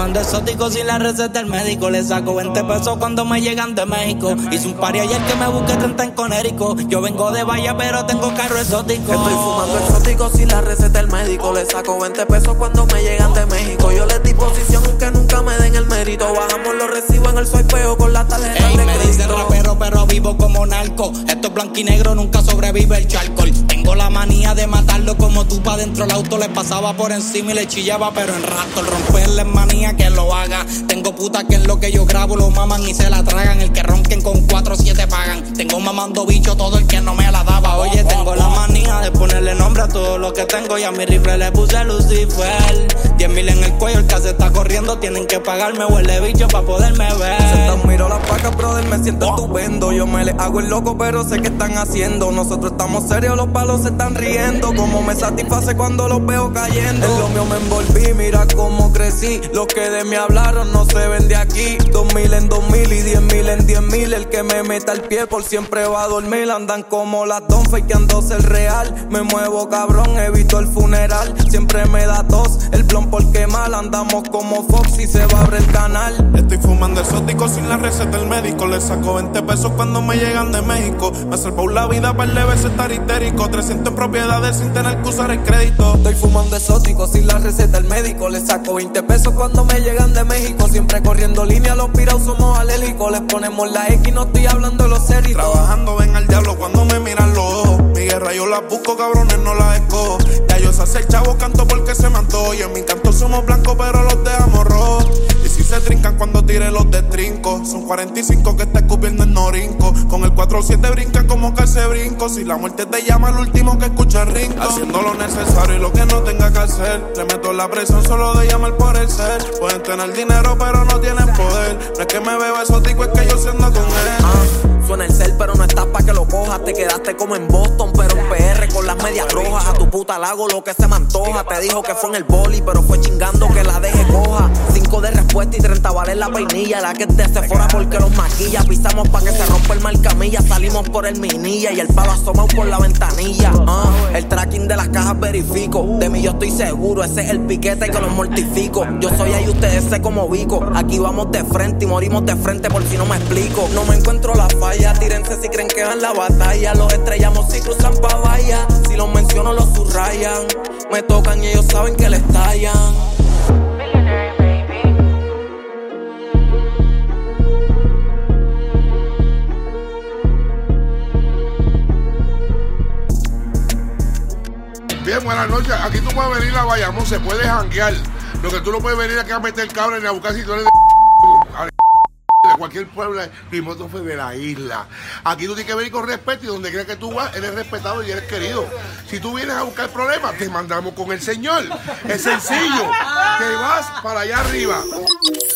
fumando exótico sin la receta del médico. Le saco 20 pesos cuando me llegan de México. Hice un party ayer que me busqué 30 en Conérico. Yo vengo de Bahía pero tengo carro exótico. Estoy fumando exótico sin la receta del médico. Le saco 20 pesos cuando me llegan de México. Yo les di posición aunque nunca me den el mérito. Bajamos los recibos en el swipeo con la tarjeta de me crédito. dice rapero pero vivo como narco. Esto es blanco y negro, nunca sobrevive el charcoal. Tengo la manía de matarlo como tú pa' dentro el auto. Le pasaba por encima y le chillaba pero en rato. El romperle es manía que lo haga. Tengo puta que en lo que yo grabo lo maman y se la tragan. El que ronquen con 4 o 7 pagan. Tengo mamando bicho todo el que no me la daba. Oye, tengo la manía de ponerle nombre a todo lo que tengo. Y a mi rifle le puse Lucifer. 10,000 en el cuello, el que se está corriendo. Tienen que pagarme huele bicho pa' poderme ver. Sentan, miro las vacas, brother, me siento estupendo. Yo me les hago el loco, pero sé que están haciendo. Nosotros estamos serios, los palos se están riendo. Como me satisface cuando los veo cayendo. En lo mío me envolví, mira cómo crecí. Los que de mí hablaron no se ven de aquí. 2,000 en 2,000 y 10,000 en 10,000. El que me meta el pie por siempre va a dormir. Andan como las don fakeándose el real. Me muevo cabrón, evito el funeral. Siempre me da tos, el blon porque mal. Andamos como Fox y se va a abrir el canal. Estoy fumando exótico sin la receta del médico. Le saco 20 pesos cuando me llegan de México. Me salvó la vida par de veces estar histérico. 300 en propiedades sin tener que usar el crédito. Estoy fumando exótico sin la receta del médico. Le saco 20 pesos cuando me llegan de México. Siempre corriendo línea, los pirados somos alérgicos. Les ponemos la X, no estoy hablando de los ceritos. Trabajando ven al diablo cuando me miran los ojos. Mi guerra yo la busco, cabrones, no la escojo. Ya yo sé hacer chavo, canto porque se me antoja. Y en mi canto somos blancos, pero los dejamos rojos. Y si se trincan cuando tire los de trinco. Son 45 que está escupiendo en Norinco. Con el 4-7 brincan como calce brinco. Si la muerte te llama, el último que escucha el rinco. Haciendo lo necesario y lo que no tenga que hacer. Le meto la presión solo de llamar por el ser. Pueden tener dinero, pero no tienen poder. No es que me veo exótico, es que yo siendo con él. Suena el cel, pero no estás pa' que lo cojas. Te quedaste como en Boston, pero en PR con las medias rojas. A tu puta la hago lo que se me antoja. Te dijo que fue en el boli, pero fue chingando que la deje coja. 5 de respuesta y 30 vale la vainilla. La que es de Sephora porque los maquilla. Pisamos pa' que se rompa el marcamilla. Salimos por el minilla y el palo asomado por la ventanilla. El tracking de las cajas verifico. De mí yo estoy seguro, ese es el piquete que los mortifico. Yo soy ahí, ustedes sé como Vico. Aquí vamos de frente y morimos de frente por si no me explico. No me encuentro la falla. Tírense si creen que van la batalla. Los estrellamos si cruzan pa' vaya. Si los menciono los subrayan. Me tocan y ellos saben que les tallan. Bien, buenas noches. Aquí tú puedes venir a Bayamón, se puede janguear. Lo que tú no puedes venir aquí a meter cabra ni a buscar si tú eres de cualquier pueblo limítrofe de la isla. Aquí tú tienes que venir con respeto y donde creas que tú vas, eres respetado y eres querido. Si tú vienes a buscar problemas, te mandamos con el Señor. Es sencillo. Te vas para allá arriba.